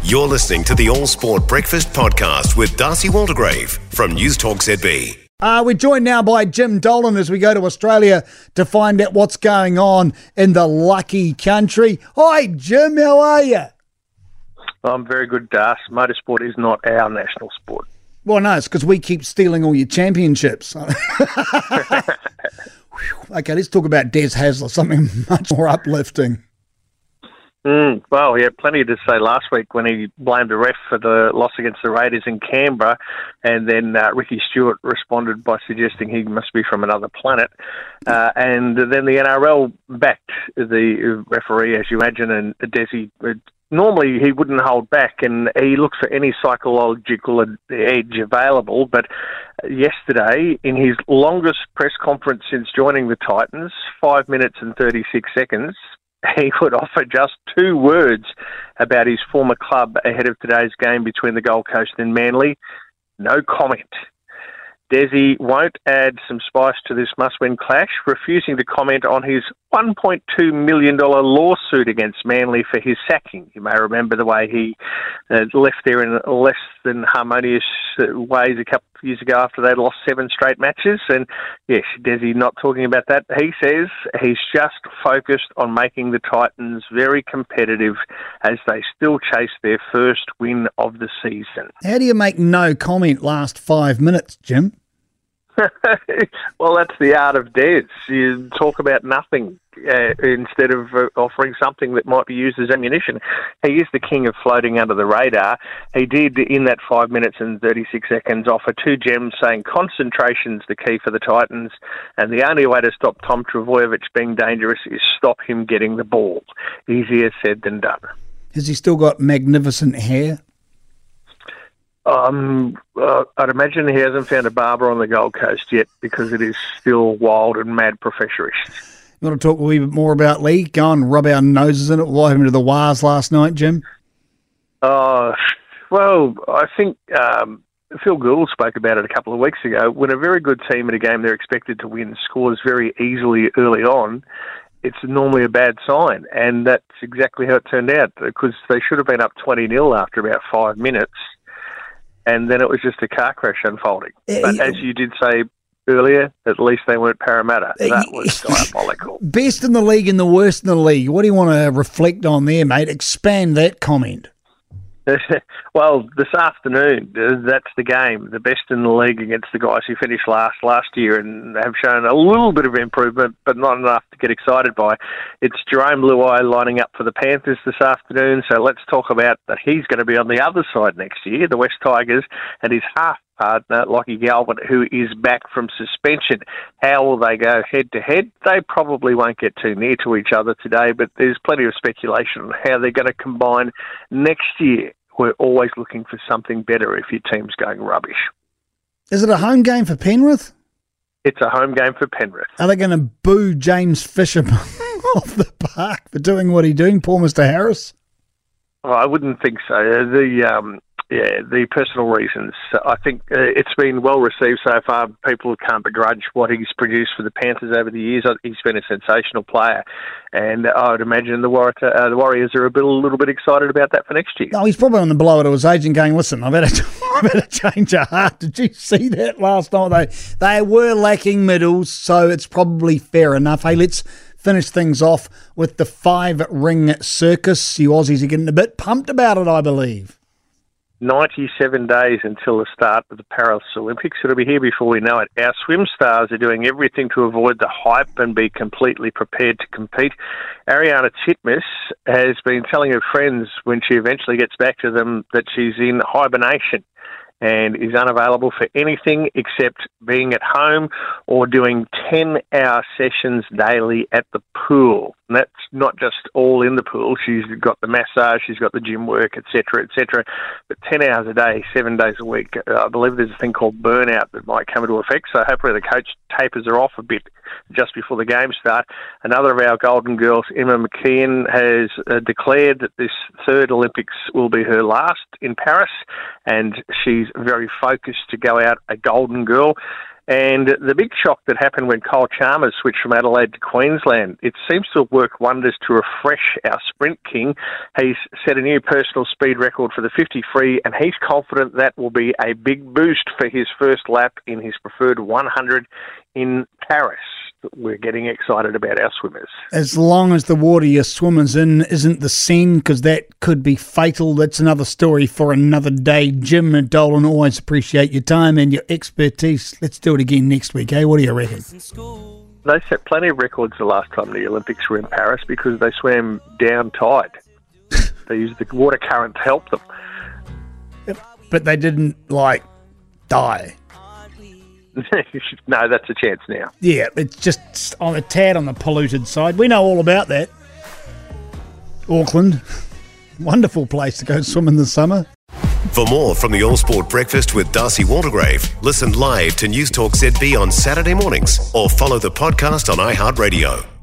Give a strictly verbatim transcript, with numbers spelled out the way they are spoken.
You're listening to the All Sport Breakfast Podcast with Darcy Waldegrave from News Talk Z B. Uh, we're joined now by Jim Dolan as we go to Australia to find out what's going on in the lucky country. Hi, Jim. How are you? I'm very good, Das. Motorsport is not our national sport. Well, no, it's because we keep stealing all your championships. Okay, let's talk about Des Hasler, something much more uplifting. Mm, well, he had plenty to say last week when he blamed the ref for the loss against the Raiders in Canberra, and then uh, Ricky Stewart responded by suggesting he must be from another planet. Uh, and then the N R L backed the referee, as you imagine, and Desi, uh, normally he wouldn't hold back, and he looks for any psychological edge available, but yesterday, in his longest press conference since joining the Titans, five minutes and thirty-six seconds, he would offer just two words about his former club ahead of today's game between the Gold Coast and Manly. No comment. Desi won't add some spice to this must-win clash, refusing to comment on his one point two million dollars lawsuit against Manly for his sacking. You may remember the way he uh, left there in less than harmonious ways a couple of years ago after they'd lost seven straight matches. And yes, Desi not talking about that. He says he's just focused on making the Titans very competitive as they still chase their first win of the season. How do you make no comment last five minutes, Jim? Well, that's the art of Des. You talk about nothing uh, instead of uh, offering something that might be used as ammunition. He is the king of floating under the radar. He did, in that five minutes and thirty-six seconds, offer two gems, saying concentration's the key for the Titans, and the only way to stop Tom Trbojevic being dangerous is stop him getting the ball. Easier said than done. Has he still got magnificent hair? Um, uh, I'd imagine he hasn't found a barber on the Gold Coast yet because it is still wild and mad professorish. You want to talk a wee bit more about Lee? Go and rub our noses in it. What happened to the Wars last night, Jim? Uh, well, I think um, Phil Gould spoke about it a couple of weeks ago. When a very good team in a game they're expected to win scores very easily early on, it's normally a bad sign. And that's exactly how it turned out, because they should have been up twenty nil after about five minutes. And then it was just a car crash unfolding. But as you did say earlier, at least they weren't Parramatta. That was diabolical. Best in the league and the worst in the league. What do you want to reflect on there, mate? Expand that comment. Well, this afternoon, that's the game. The best in the league against the guys who finished last last year and have shown a little bit of improvement, but not enough to get excited by. It's Jerome Luai lining up for the Panthers this afternoon, so let's talk about that he's going to be on the other side next year, the West Tigers, and his half partner, Lockie Galvin, who is back from suspension. How will they go head-to-head? They probably won't get too near to each other today, but there's plenty of speculation on how they're going to combine next year. We're always looking for something better if your team's going rubbish. Is it a home game for Penrith? It's a home game for Penrith. Are they going to boo James Fisher off the park for doing what he's doing, poor Mister Harris? Oh, I wouldn't think so. The um, yeah, the personal reasons. I think uh, it's been well received so far. People can't begrudge what he's produced for the Panthers over the years. He's been a sensational player, and I would imagine the, War- uh, the Warriors are a, bit, a little bit excited about that for next year. No, he's probably on the blower to his agent going, listen, I've had, to, I've had to change of heart. Did you see that last night? They, they were lacking middles, so it's probably fair enough. Hey, let's finish things off with the five-ring circus. You Aussies are getting a bit pumped about it, I believe. ninety-seven days until the start of the Paris Olympics. It'll be here before we know it. Our swim stars are doing everything to avoid the hype and be completely prepared to compete. Ariana Titmus has been telling her friends when she eventually gets back to them that she's in hibernation and is unavailable for anything except being at home or doing ten-hour sessions daily at the pool. And that's not just all in the pool. She's got the massage, she's got the gym work, et cetera, et cetera. But ten hours a day, seven days a week, uh, I believe there's a thing called burnout that might come into effect. So hopefully the coach tapers her off a bit just before the games start. Another of our golden girls, Emma McKeon, has uh, declared that this third Olympics will be her last in Paris, and she's very focused to go out a golden girl. And the big shock that happened when Kyle Chalmers switched from Adelaide to Queensland, it seems to work wonders to refresh our sprint king. He's set a new personal speed record for the fifty free, and he's confident that will be a big boost for his first lap in his preferred one hundred in Paris. We're getting excited about our swimmers. As long as the water your swimmers in isn't the Seine, because that could be fatal. That's another story for another day. Jim and Dolan, always appreciate your time and your expertise. Let's do it again next week, eh? What do you reckon? They set plenty of records the last time the Olympics were in Paris because they swam down tide. They used the water current to help them. But they didn't, like, die. No, that's a chance now. Yeah, it's just on a tad on the polluted side. We know all about that. Auckland, wonderful place to go swim in the summer. For more from the All Sport Breakfast with Darcy Waldegrave, listen live to News Talk Z B on Saturday mornings or follow the podcast on iHeartRadio.